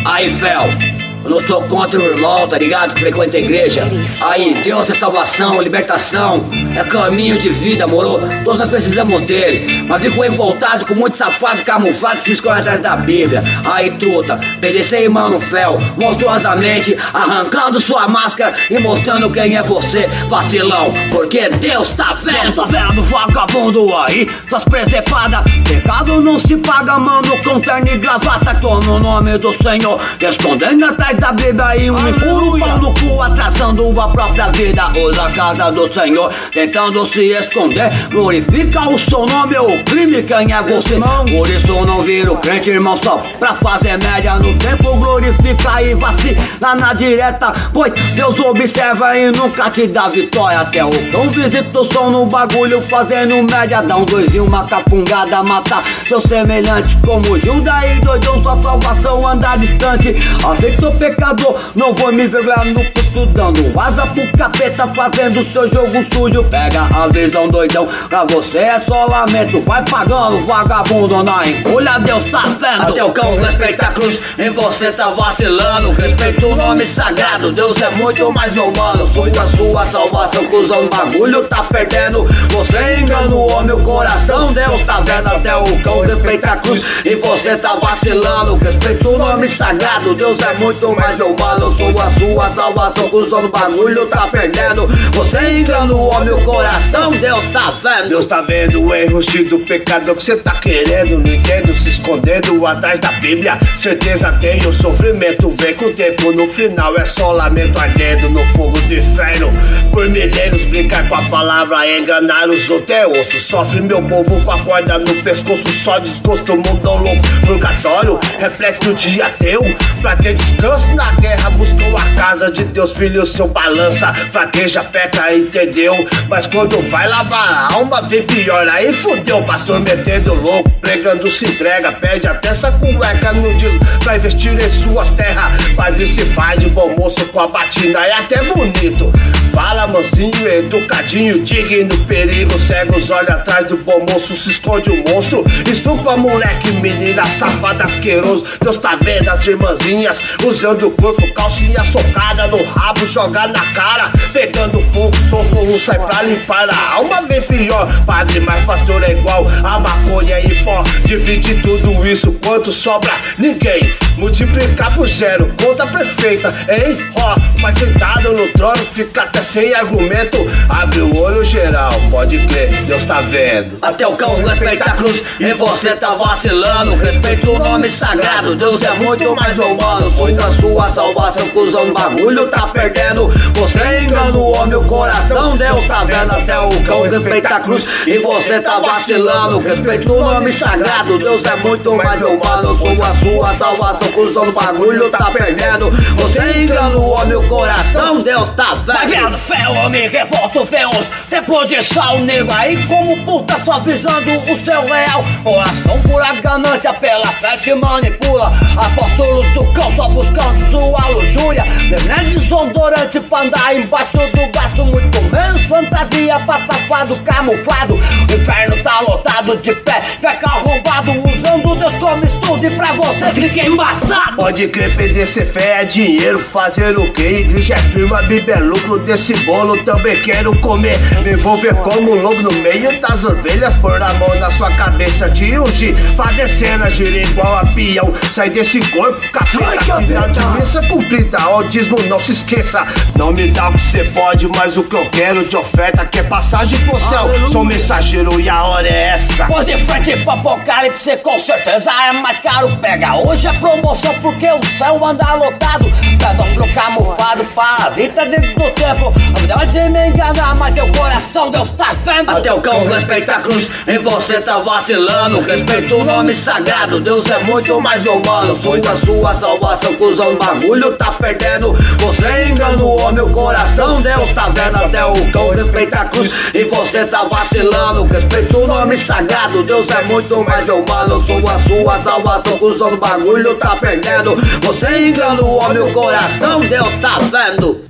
Aí, Fel, eu não sou contra o irmão, tá ligado? Que frequenta a igreja. Aí, Deus é salvação, libertação, é caminho de vida, moro? Todos nós precisamos dele. Mas fico revoltado com muito safado, camuflado, que se esconde atrás da Bíblia. Aí, truta, pedecer irmão no Fel, monstruosamente, arrancando sua máscara e mostrando quem é você, vacilão. Porque Deus tá vendo. Deus tá vendo, vagabundo aí, tuas presepadas. Pecado não se paga, mano, com terno e gravata. Tô no nome do Senhor, escondendo atrás da Bíblia e um impuro pau no cu, atrasando a própria vida. Usa a casa do Senhor, tentando se esconder. Glorifica o seu nome, o crime, quem é você? Por isso não vira o crente, irmão, só pra fazer média no tempo. Glorifica e vacila na direta, pois Deus observa e nunca te dá vitória. Até o cão visita o som no bagulho, fazendo média. Dá um dois e uma cafungada, matar seu semelhante. Como Judas e doidão, sua salvação anda distante. Aceitou pecador, não vou me vergonhar no puto, dando asa pro capeta, fazendo seu jogo sujo. Pega a visão, doidão, pra você é só lamento. Vai pagando, vagabundo, na encolha, Deus tá vendo. Até o cão respeita a cruz, em você tá vacilando. Respeita o nome sagrado, Deus é muito mais humano. Pois a sua salvação, cruzando bagulho, tá perdendo. Você engana o homem, o coração, Deus tá vendo. Até o cão respeita a cruz, e você tá vacilando. Respeita o nome sagrado, Deus é muito mais humano. A sua salvação, cruzando bagulho, tá perdendo. Você engana o homem, o coração, Deus tá vendo. Deus tá vendo o erro do pecado que cê tá querendo. Não entendo, se escondendo atrás da Bíblia. Certeza tem o sofrimento, vem com o tempo. No final é só lamento ardendo no fogo do inferno. Por milênios brincar com a palavra, enganar os outros é osso. Sofre meu povo com a corda no pescoço, só desgosto, mundão louco. Purgatório, repleto de ateu, pra ter descanso na guerra. Buscam a casa de Deus, filho, seu balança. Fraqueja, peca, entendeu? Mas quando vai lavar a alma, vem pior. Aí fudeu, pastor metendo louco, pregando se entrega. Pede até essa cueca no dízimo pra investir em suas terras. Padre se faz de bom moço com a batina, é até bonito. Fala mansinho, educadinho, digno, perigo. Cega os olhos atrás do bom moço, se esconde o monstro. Estupra moleque, menina, safada, asqueroso. Deus tá vendo as irmãzinhas usando o corpo, calcinha socada no rabo, jogar na cara. Pegando fogo, soco, um sai pra limpar a alma, vem pior. Padre, mas pastor é igual a maconha e pó. Divide tudo isso, quanto sobra? Ninguém. Multiplicar por zero, conta perfeita, hein? Ó, mas sentado no trono, fica até sem argumento. Abre o olho geral, pode crer, Deus tá vendo. Até o cão respeita a cruz, e você tá vacilando. Respeita o nome sagrado, Deus é muito mais humano. Pois a sua salvação, cruzando bagulho, tá perdendo. Você engana o homem, o coração, Deus tá vendo. Até o cão respeita a cruz, e você tá vacilando. Respeita o nome sagrado, Deus é muito mais humano. Pois a sua salvação, cruzando bagulho, tá perdendo. Você engana o homem, o coração, Deus tá vendo. Vai vendo, fé, homem, revolta feroz, templo de sal, nego. Aí como puta só visando o seu real. Oração pura ganância, pela fé te manipula. Apóstolos do cão só buscando sua luxúria. Veneno desodorante pra andar embaixo do braço. Muito menos fantasia pra safado camuflado. O inferno tá lotado de pé, peca arrombado. Usando Deus como estudo e pra você fica embaçado. Pode crer, PDC fé é dinheiro, fazer o que? Igreja é firma, Bíblia é lucro, desse bolo também quero comer. Me envolver como um lobo no meio das ovelhas, pôr a mão na sua cabeça, te ungir, fazer cena, girar igual a peão. Sai desse corpo, cafeta, final de missa cumprida, ó dízimo, não se esqueça. Não me dá o que cê pode, mas o que eu quero de oferta, que é passagem pro céu. Sou mensageiro e a hora é essa. Pô, de frente pro apocalipse, com certeza é mais caro. Pega hoje a promoção porque o céu anda lotado. Pedófilo camuflado, parasita dentro do templo. Pode me enganar, mas seu coração Deus tá vendo. Até o cão respeita a cruz, em você tá vacilando. Respeita o nome sagrado, Deus é muito mais humano. Pois a sua salvação, cruzando bagulho, tá perdendo. Você engana o homem, o coração, Deus tá vendo. Até o cão respeita a cruz, e você tá vacilando. Respeita o nome sagrado, Deus é muito mais humano. A sua salvação, cruzando bagulho, tá perdendo. Você engana o homem, o coração, Deus tá vendo.